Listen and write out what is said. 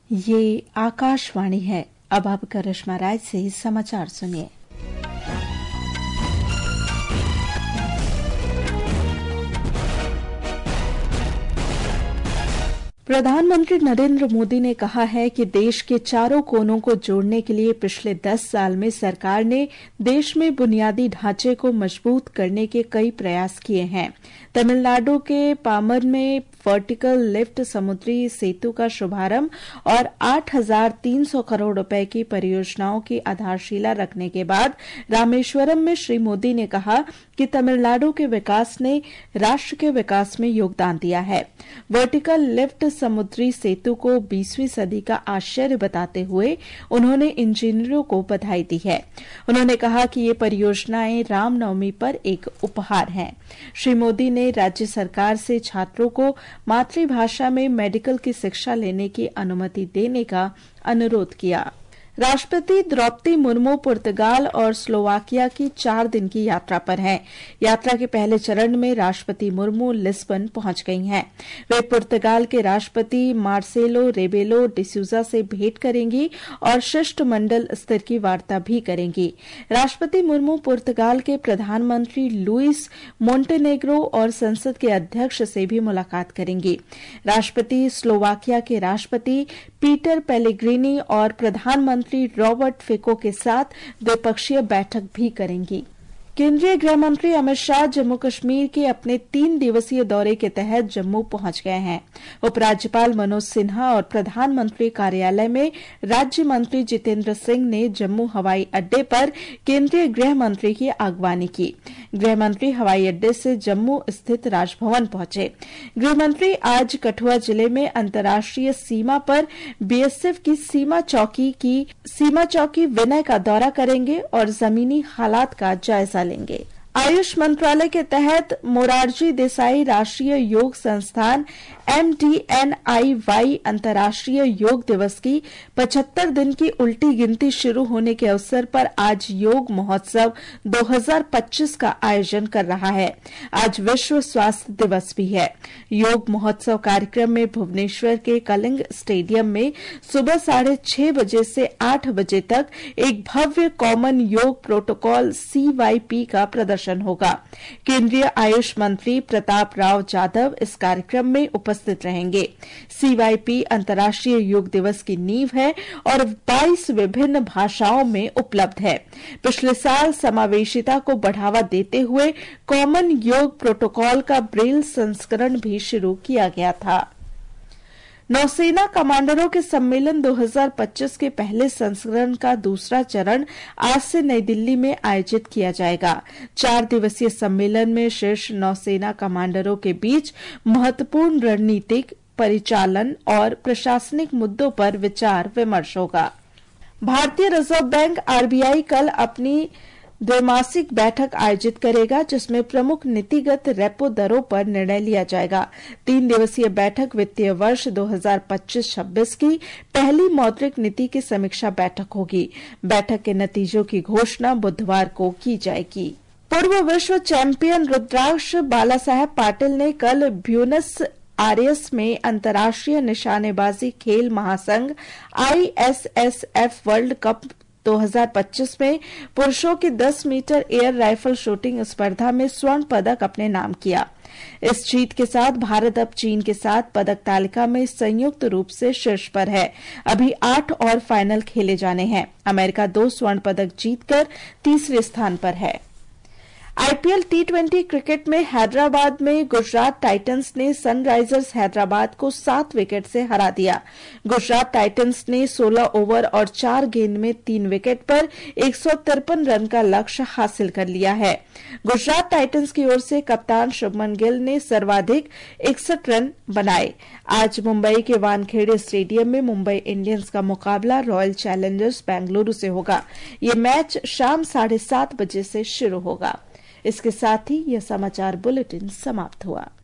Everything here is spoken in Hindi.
ये आकाशवाणी है। अब आप करिश्मा राय से समाचार सुनिए। प्रधानमंत्री नरेंद्र मोदी ने कहा है कि देश के चारों कोनों को जोड़ने के लिए पिछले 10 साल में सरकार ने देश में बुनियादी ढांचे को मजबूत करने के कई प्रयास किए हैं। तमिलनाडु के पामर में वर्टिकल लिफ्ट समुद्री सेतु का शुभारंभ और 8,300 करोड़ रुपए की परियोजनाओं की आधारशिला रखने के बाद रामेश्वरम में श्री मोदी ने कहा कि तमिलनाडु के विकास ने राष्ट्र के विकास में योगदान दिया है। वर्टिकल लिफ्ट समुद्री सेतु को 20वीं सदी का आश्चर्य बताते हुए उन्होंने इंजीनियरों को बधाई दी है। उन्होंने कहा कि ये परियोजनाएं रामनवमी पर एक उपहार हैं। श्री मोदी ने राज्य सरकार से छात्रों को मातृभाषा में मेडिकल की शिक्षा लेने की अनुमति देने का अनुरोध किया। राष्ट्रपति द्रौपदी मुर्मू पुर्तगाल और स्लोवाकिया की 4 दिन की यात्रा पर हैं। यात्रा के पहले चरण में राष्ट्रपति मुर्मू लिस्बन पहुंच गई हैं। वे पुर्तगाल के राष्ट्रपति मार्सेलो रेबेलो डिसूजा से भेंट करेंगी और शिष्टमंडल स्तर की वार्ता भी करेंगी। राष्ट्रपति मुर्मू पुर्तगाल के प्रधानमंत्री लुइस मोंटेनेग्रो और संसद के अध्यक्ष से भी मुलाकात करेंगी। राष्ट्रपति स्लोवाकिया के राष्ट्रपति पीटर पेलेग्रिनी और प्रधानमंत्री रॉबर्ट फिको के साथ द्विपक्षीय बैठक भी करेंगी। केंद्रीय गृह मंत्री अमित शाह जम्मू कश्मीर के अपने 3 दिवसीय दौरे के तहत जम्मू पहुंच गए हैं। उपराज्यपाल मनोज सिन्हा और प्रधानमंत्री कार्यालय में राज्य मंत्री जितेंद्र सिंह ने जम्मू हवाई अड्डे पर केंद्रीय गृह मंत्री की अगवानी की। गृह मंत्री हवाई अड्डे से जम्मू स्थित राजभवन पहुंचे। गृह मंत्री आज कठुआ जिले में अंतर्राष्ट्रीय सीमा पर बीएसएफ की सीमा चौकी विनय का दौरा करेंगे और जमीनी हालात का जायजा लेंगे। आयुष मंत्रालय के तहत मोरारजी देसाई राष्ट्रीय योग संस्थान MDNIY अंतर्राष्ट्रीय योग दिवस की 75 दिन की उल्टी गिनती शुरू होने के अवसर पर आज योग महोत्सव 2025 का आयोजन कर रहा है। आज विश्व स्वास्थ्य दिवस भी है। योग महोत्सव कार्यक्रम में भुवनेश्वर के कलिंग स्टेडियम में सुबह 6:30 बजे से 8 बजे तक एक भव्य कॉमन योग प्रोटोकॉल CYP का प्रदर्शन होगा। केंद्रीय आयुष मंत्री प्रताप राव जाधव इस कार्यक्रम में उपस्थित रहेंगे। CYP अंतर्राष्ट्रीय योग दिवस की नींव है और 22 विभिन्न भाषाओं में उपलब्ध है। पिछले साल समावेशिता को बढ़ावा देते हुए कॉमन योग प्रोटोकॉल का ब्रेल संस्करण भी शुरू किया गया था। नौसेना कमांडरों के सम्मेलन 2025 के पहले संस्करण का दूसरा चरण आज से नई दिल्ली में आयोजित किया जाएगा। 4 दिवसीय सम्मेलन में शीर्ष नौसेना कमांडरों के बीच महत्वपूर्ण रणनीतिक, परिचालन और प्रशासनिक मुद्दों पर विचार विमर्श होगा। भारतीय रिजर्व बैंक RBI कल अपनी द्वैमासिक बैठक आयोजित करेगा, जिसमें प्रमुख नीतिगत रेपो दरों पर निर्णय लिया जाएगा। 3 दिवसीय बैठक वित्तीय वर्ष 2025-26 की पहली मौद्रिक नीति की समीक्षा बैठक होगी। बैठक के नतीजों की घोषणा बुधवार को की जाएगी। पूर्व विश्व चैंपियन रुद्राक्ष बालासाहेब पाटिल ने कल ब्यूनस आयर्स में अंतर्राष्ट्रीय निशानेबाजी खेल महासंघ ISSF वर्ल्ड कप 2025 में पुरुषों की 10 मीटर एयर राइफल शूटिंग स्पर्धा में स्वर्ण पदक अपने नाम किया। इस जीत के साथ भारत अब चीन के साथ पदक तालिका में संयुक्त रूप से शीर्ष पर है। अभी 8 और फाइनल खेले जाने हैं। अमेरिका 2 स्वर्ण पदक जीतकर तीसरे स्थान पर है। IPL T20 क्रिकेट में हैदराबाद में गुजरात टाइटंस ने सनराइजर्स हैदराबाद को 7 विकेट से हरा दिया। गुजरात टाइटंस ने 16 ओवर और 4 गेंद में 3 विकेट पर 153 रन का लक्ष्य हासिल कर लिया है। गुजरात टाइटंस की ओर से कप्तान शुभमन गिल ने सर्वाधिक 61 रन बनाए। आज मुंबई के वानखेड़े स्टेडियम में मुंबई इंडियंस का मुकाबला रॉयल चैलेंजर्स बेंगलुरु से होगा। ये मैच शाम 7:30 बजे से शुरू होगा। इसके साथ ही यह समाचार बुलेटिन समाप्त हुआ।